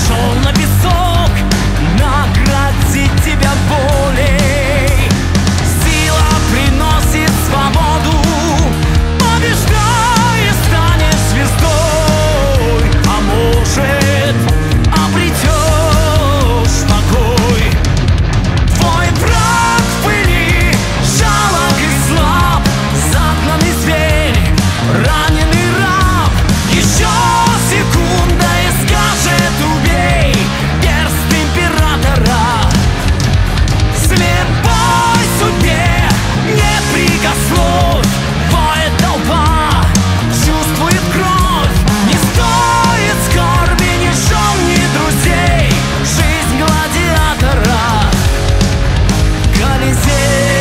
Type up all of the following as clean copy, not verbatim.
Шел на песок наградить тебя болей. Сила приносит свободу, побеждай и станешь звездой. А может, обретешь покой. Твой враг в пыли, жалок и слаб, загнанный зверь, раненый раб. Еще секунда и скажет убей, перст императора. Слепой судьбе не прикословь, воет толпа, чувствует кровь. Не стоит скорби ни жен, ни друзей, жизнь гладиатора, Колизей.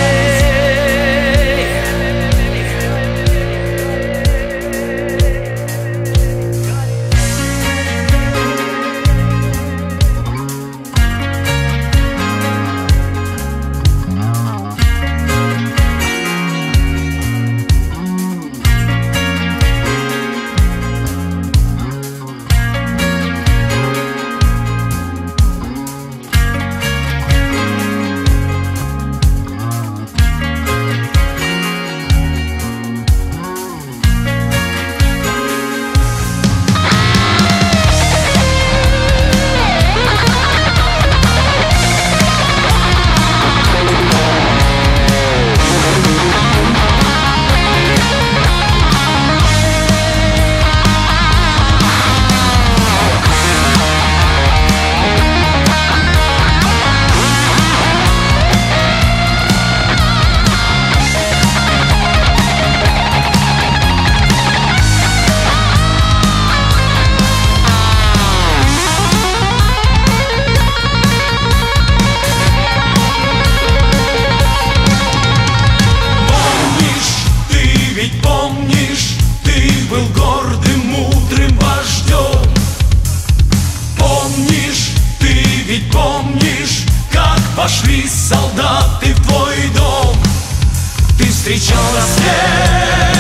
Помнишь, ты был гордым, мудрым вождем. Помнишь, ты ведь помнишь, как пошли солдаты в твой дом. Ты встречал рассвет